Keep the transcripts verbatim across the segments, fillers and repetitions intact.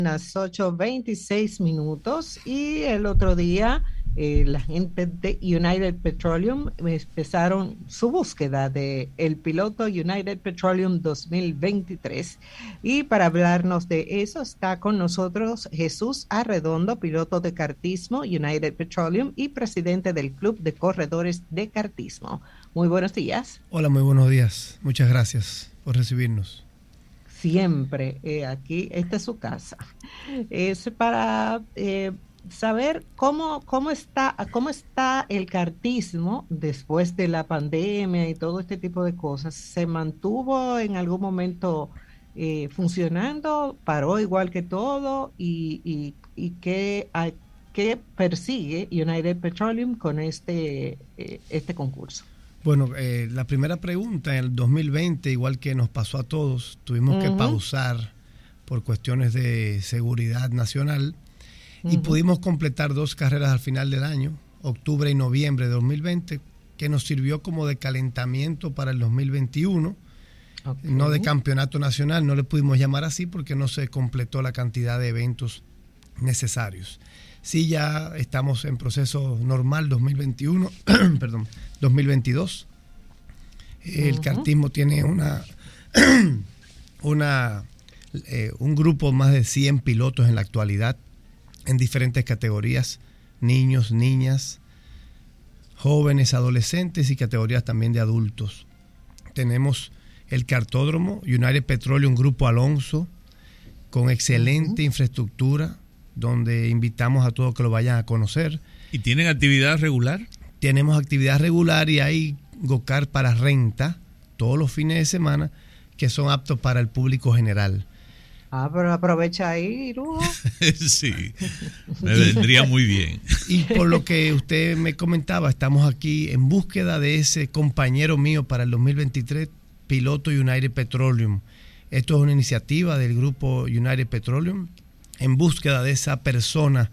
Las ocho veintiséis minutos y el otro día eh, la gente de United Petroleum empezaron su búsqueda de el piloto United Petroleum dos mil veintitrés, y para hablarnos de eso está con nosotros Jesús Arredondo, piloto de kartismo United Petroleum y presidente del Club de Corredores de Kartismo. Muy buenos días. Hola, muy buenos días. Muchas gracias por recibirnos. Siempre eh, aquí, esta es su casa. Es para eh, saber cómo, cómo, está, cómo está el kartismo después de la pandemia y todo este tipo de cosas. ¿Se mantuvo en algún momento eh, funcionando? ¿Paró igual que todo? ¿Y, y, y qué, a, qué persigue United Petroleum con este, eh, este concurso? Bueno, eh, la primera pregunta, en el dos mil veinte, igual que nos pasó a todos, tuvimos uh-huh. que pausar por cuestiones de seguridad nacional uh-huh. y pudimos completar dos carreras al final del año, octubre y noviembre de dos mil veinte, que nos sirvió como de calentamiento para el dos mil veintiuno, okay. no de campeonato nacional, no le pudimos llamar así porque no se completó la cantidad de eventos necesarios. Sí, ya estamos en proceso normal dos mil veintiuno, perdón, dos mil veintidós. El uh-huh. kartismo tiene una, una eh, un grupo más de cien pilotos en la actualidad, en diferentes categorías, niños, niñas, jóvenes, adolescentes y categorías también de adultos. Tenemos el kartódromo United Petroleum Grupo Alonso, con excelente uh-huh. infraestructura, donde invitamos a todos que lo vayan a conocer. ¿Y tienen actividad regular? Tenemos actividad regular y hay go-kart para renta todos los fines de semana que son aptos para el público general. Ah, pero aprovecha ahí, ¿no? Sí, me vendría muy bien. Y por lo que usted me comentaba, estamos aquí en búsqueda de ese compañero mío para el dos mil veintitrés, piloto United Petroleum. Esto es una iniciativa del grupo United Petroleum, en búsqueda de esa persona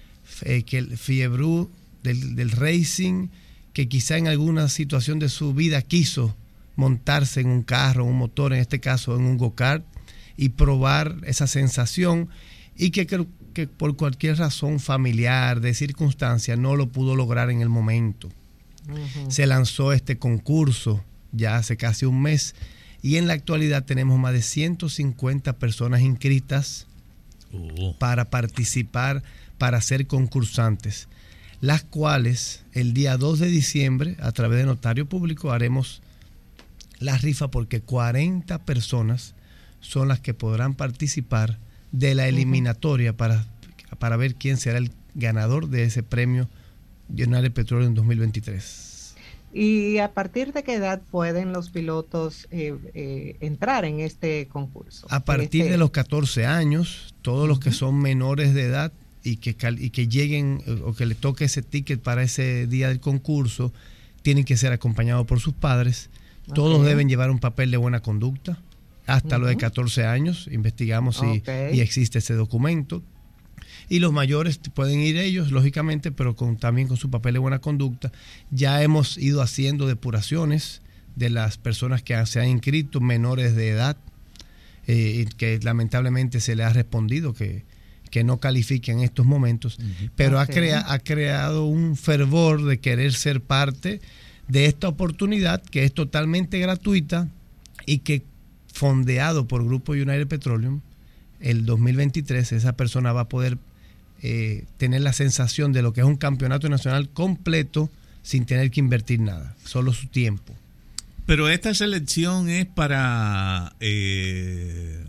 eh, que el fiebre del, del racing, que quizá en alguna situación de su vida quiso montarse en un carro, un motor, en este caso en un go-kart, y probar esa sensación, y que creo que por cualquier razón familiar, de circunstancia, no lo pudo lograr en el momento. Uh-huh. Se lanzó este concurso ya hace casi un mes, y en la actualidad tenemos más de ciento cincuenta personas inscritas Oh. para participar, para ser concursantes, las cuales el día dos de diciembre a través de notario público haremos la rifa, porque cuarenta personas son las que podrán participar de la eliminatoria uh-huh. para, para ver quién será el ganador de ese premio United Petroleum dos mil veintitrés. ¿Y a partir de qué edad pueden los pilotos eh, eh, entrar en este concurso? A partir este... de los catorce años, todos uh-huh. los que son menores de edad y que, y que lleguen o que le toque ese ticket para ese día del concurso, tienen que ser acompañados por sus padres. Okay. Todos deben llevar un papel de buena conducta. Hasta uh-huh. los de catorce años, investigamos si okay. y existe ese documento. Y los mayores pueden ir ellos, lógicamente, pero con, también con su papel de buena conducta. Ya hemos ido haciendo depuraciones de las personas que se han inscrito, menores de edad, eh, que lamentablemente se les ha respondido que, que no califiquen en estos momentos, uh-huh. pero okay. ha, crea, ha creado un fervor de querer ser parte de esta oportunidad, que es totalmente gratuita y que, fondeado por Grupo United Petroleum, el dos mil veintitrés esa persona va a poder Eh, tener la sensación de lo que es un campeonato nacional completo sin tener que invertir nada, solo su tiempo. Pero esta selección es para, eh,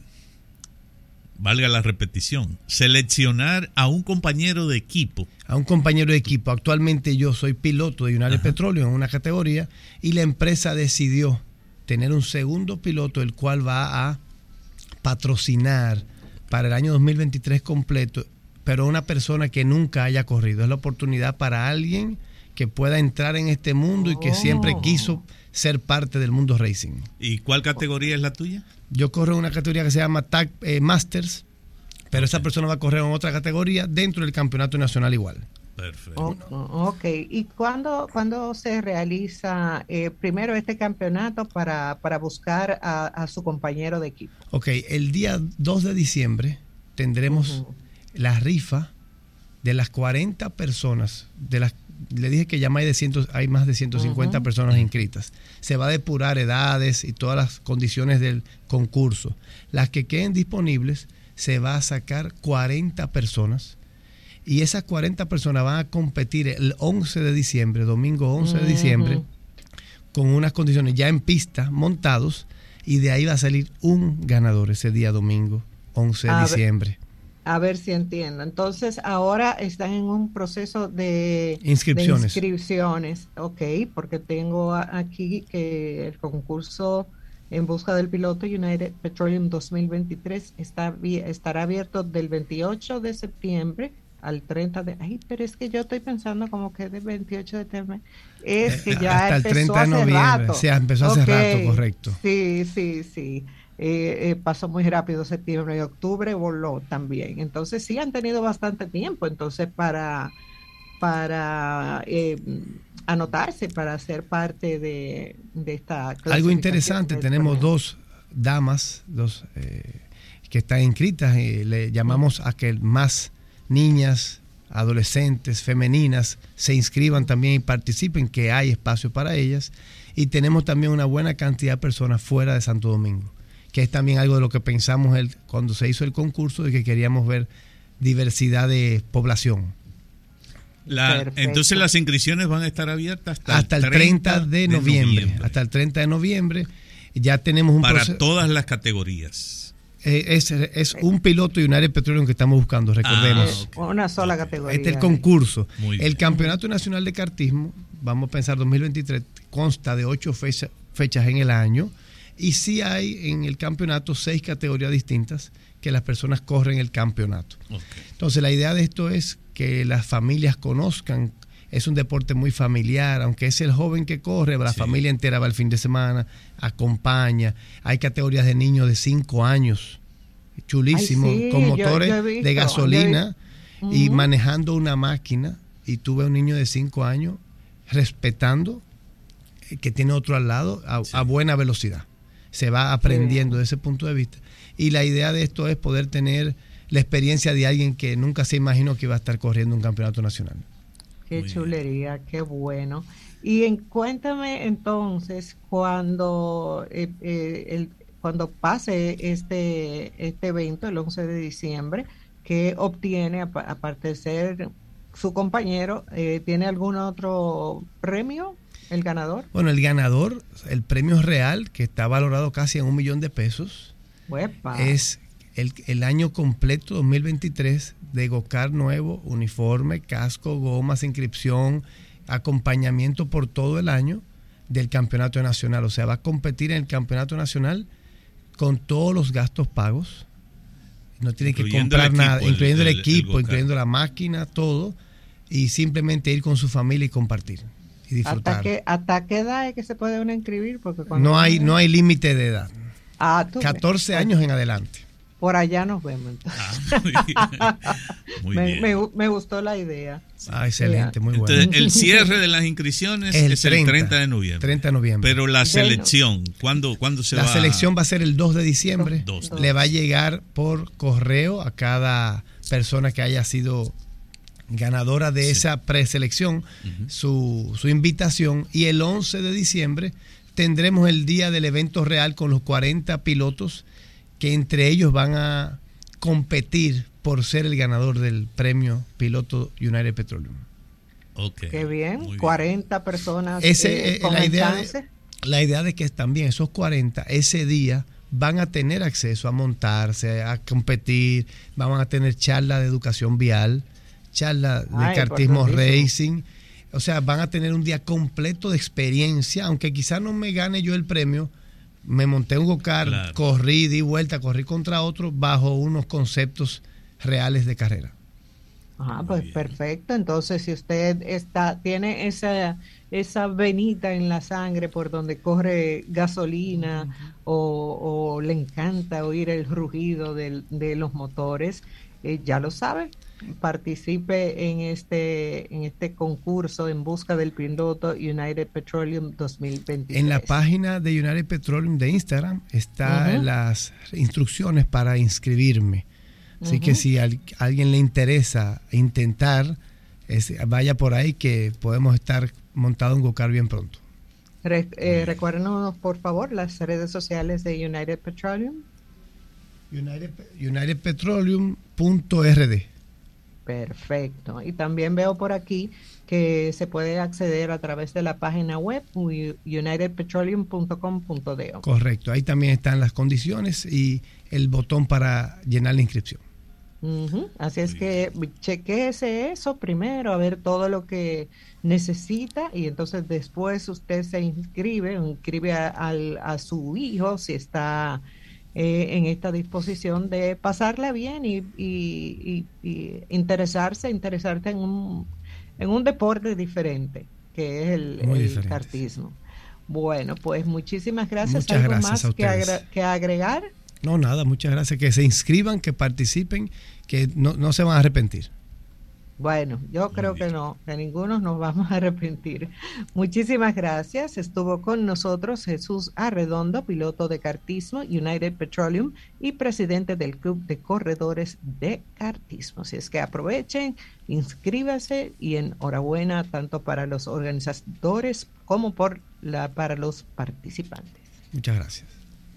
valga la repetición, seleccionar a un compañero de equipo. A un compañero de equipo. Actualmente yo soy piloto de United Ajá. Petroleum en una categoría, y la empresa decidió tener un segundo piloto, el cual va a patrocinar para el año dos mil veintitrés completo, pero una persona que nunca haya corrido. Es la oportunidad para alguien que pueda entrar en este mundo oh. y que siempre quiso ser parte del mundo racing. ¿Y cuál categoría es la tuya? Yo corro en una categoría que se llama Tag eh, Masters, pero okay. esa persona va a correr en otra categoría dentro del campeonato nacional igual. Perfecto. Oh, ok, ¿y cuándo, cuándo se realiza eh, primero este campeonato para, para buscar a, a su compañero de equipo? Ok, el día dos de diciembre tendremos Ujú. la rifa de las cuarenta personas, de las le dije que ya más de, ciento, hay más de ciento cincuenta uh-huh. personas inscritas. Se va a depurar edades y todas las condiciones del concurso. Las que queden disponibles, se va a sacar cuarenta personas. Y esas cuarenta personas van a competir el once de diciembre, domingo once de diciembre, uh-huh. con unas condiciones ya en pista, montados, y de ahí va a salir un ganador ese día domingo once de diciembre. A ver si entiendo. Entonces, ahora están en un proceso de inscripciones. De inscripciones. Ok, porque tengo aquí que el concurso En Busca del Piloto United Petroleum dos mil veintitrés está, estará abierto del veintiocho de septiembre al treinta de... Ay, pero es que yo estoy pensando como que del veintiocho de septiembre. Es que ya hasta empezó el treinta de hace noviembre. rato. Sí, empezó hace okay. rato, correcto. Sí, sí, sí. Eh, eh, pasó muy rápido septiembre y octubre voló también. Entonces sí han tenido bastante tiempo entonces para, para eh, anotarse, para ser parte de, de esta clasificación. Algo interesante, tenemos dos damas dos eh, que están inscritas, y le llamamos a que más niñas, adolescentes, femeninas se inscriban también y participen, que hay espacio para ellas, y tenemos también una buena cantidad de personas fuera de Santo Domingo, que es también algo de lo que pensamos el, cuando se hizo el concurso, de que queríamos ver diversidad de población. La, entonces las inscripciones van a estar abiertas hasta, hasta el treinta de noviembre. Hasta el treinta de noviembre ya tenemos un para proceso, todas las categorías. Eh, es, es un piloto United Petroleum que estamos buscando, recordemos. Ah, okay. Una sola categoría. Este es el concurso. El Campeonato Nacional de Kartismo, vamos a pensar dos mil veintitrés, consta de ocho fecha, fechas en el año. Y sí hay en el campeonato seis categorías distintas que las personas corren el campeonato. Okay. Entonces la idea de esto es que las familias conozcan. Es un deporte muy familiar, aunque es el joven que corre, la sí. familia entera va el fin de semana, acompaña. Hay categorías de niños de cinco años, chulísimos, sí, con motores yo, yo visto, de gasolina uh-huh. y manejando una máquina. Y tuve un niño de cinco años respetando que tiene otro al lado a, sí. a buena velocidad. Se va aprendiendo sí. desde ese punto de vista. Y la idea de esto es poder tener la experiencia de alguien que nunca se imaginó que iba a estar corriendo un campeonato nacional. Qué Muy chulería, bien. Qué bueno. Y en, cuéntame entonces, cuando, eh, eh, el, cuando pase este, este evento, el once de diciembre, ¿qué obtiene, aparte de ser su compañero, eh, tiene algún otro premio? ¿El ganador? Bueno, el ganador, el premio real, que está valorado casi en un millón de pesos, ¡Uepa! Es el, el año completo dos mil veintitrés de Go-Kart nuevo, uniforme, casco, gomas, inscripción, acompañamiento por todo el año del campeonato nacional. O sea, va a competir en el campeonato nacional con todos los gastos pagos. No tiene que comprar equipo, nada, incluyendo el, el equipo, el incluyendo la máquina, todo, y simplemente ir con su familia y compartir. Y disfrutar. ¿Hasta qué, ¿Hasta qué edad es que se puede uno inscribir? Porque cuando no hay no hay límite de edad. Ah, ¿tú catorce ves? Años en adelante. Por allá nos vemos entonces. Ah, muy bien. Muy me, bien. me, me gustó la idea. Ah, excelente, muy entonces, bueno. El cierre de las inscripciones es el, es treinta, el treinta de noviembre. treinta de noviembre. Pero la selección, ¿cuándo, ¿cuándo se la va? La selección va a ser el dos de diciembre. dos, dos. Le va a llegar por correo a cada persona que haya sido ganadora de sí. esa preselección, uh-huh. su, su invitación, y el once de diciembre tendremos el día del evento real con los cuarenta pilotos que entre ellos van a competir por ser el ganador del premio Piloto United Petroleum. Okay. Qué bien, bien. cuarenta personas. Ese, eh, eh, la, idea de, la idea de que también esos cuarenta ese día van a tener acceso a montarse, a competir, van a tener charlas de educación vial, charla de Ay, kartismo racing, o sea, van a tener un día completo de experiencia, aunque quizás no me gane yo el premio, me monté un go-kart, claro. corrí, di vuelta, corrí contra otro bajo unos conceptos reales de carrera. Ah, pues perfecto. Entonces, si usted está tiene esa esa venita en la sangre por donde corre gasolina uh-huh. o, o le encanta oír el rugido del, de los motores, eh, ya lo sabe. Participe en este en este concurso En Busca del Piloto United Petroleum dos mil veintitrés. En la página de United Petroleum de Instagram están uh-huh. las instrucciones para inscribirme. Así Uh-huh. que si a alguien le interesa intentar, es, vaya por ahí que podemos estar montados en Go-Kart bien pronto. Re, eh, recuérdenos, por favor, las redes sociales de United Petroleum. United, United Petroleum punto R D. Perfecto. Y también veo por aquí que se puede acceder a través de la página web united petroleum punto com punto do. Correcto. Ahí también están las condiciones y el botón para llenar la inscripción. Uh-huh. Así es que chequéese eso primero, a ver todo lo que necesita y entonces después usted se inscribe, inscribe a, a, a su hijo si está eh, en esta disposición de pasarla bien y, y, y, y interesarse, interesarse en un, en un deporte diferente, que es el, el kartismo. Bueno, pues muchísimas gracias. Muchas ¿Algo gracias más que, agra- que agregar? No, nada, muchas gracias. Que se inscriban, que participen, que no, no se van a arrepentir. Bueno, yo creo que no, que ninguno nos vamos a arrepentir. Muchísimas gracias. Estuvo con nosotros Jesús Arredondo, piloto de kartismo United Petroleum y presidente del Club de Corredores de Kartismo. Así es que aprovechen, inscríbase y enhorabuena tanto para los organizadores como por la, para los participantes. Muchas gracias.